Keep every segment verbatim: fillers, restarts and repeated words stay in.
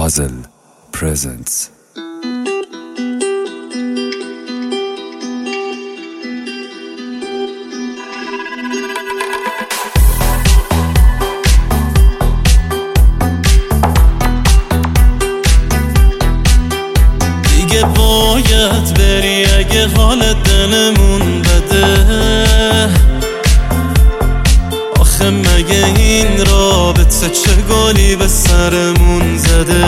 Puzzle presents. دیگه باید بری اگه حال دلمون بده. آخه مگه این رابطه چه گلی به سرمون زده.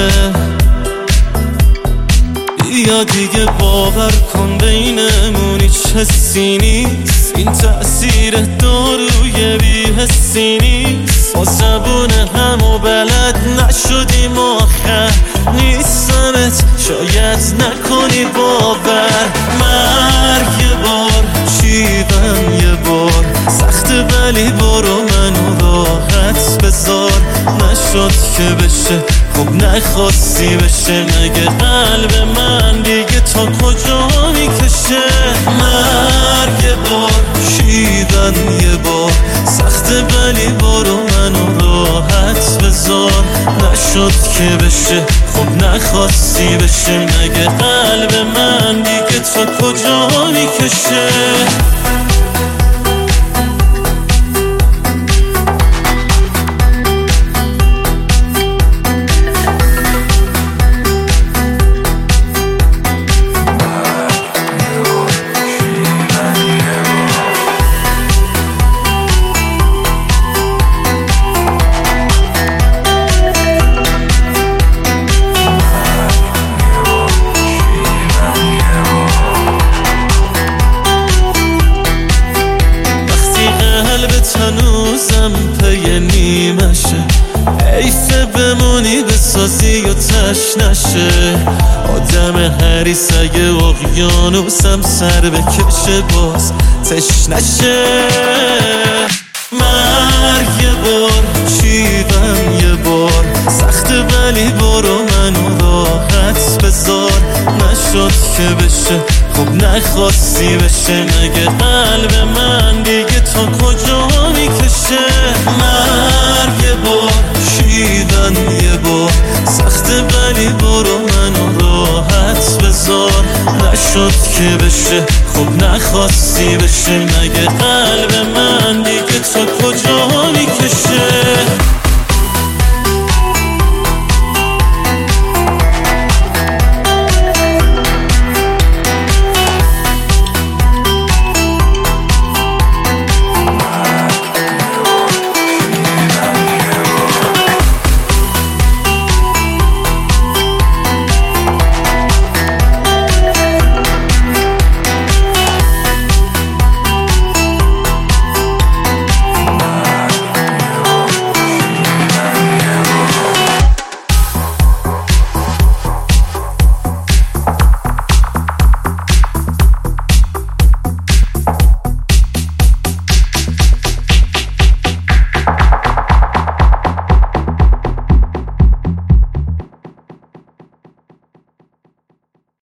بیا دیگه باور کن بینمون هیچ حسی نیست. این تأثیر داروی بی حسی نیست. با زبون همو بلد نشدیم آخر نیستمت شاید نکنی باور. مرگ یه بار شیون یه بار سخته ولی برو منو راحت بذار. نشد که بشه خب نخواستی بشه. مگه قلب من دیگه تا کجا میکشه. مرگ یه بار شیون یه بار سخته ولی برو منو راحت بذار. نشد که بشه خب نخواستی بشه. مگه قلب من دیگه تا کجا میکشه. هنوزم پی نیمشه. حیفه بمونی بسازی و تش نشه. آدم حریص اگه اقیانوسم سر بکشه باز تش نشه. مرگ یه بار شیون یه بار سخته ولی برو منو راحت بذار. نشد که بشه خب نخواستی بشه. مگه قلب من دیگه تا کجا میکشه. مرگ یه بار شیون یه بار سخته ولی برو منو راحت بذار. نشد که بشه خب نخواستی بشه. مگه قلب من دیگه تا کجا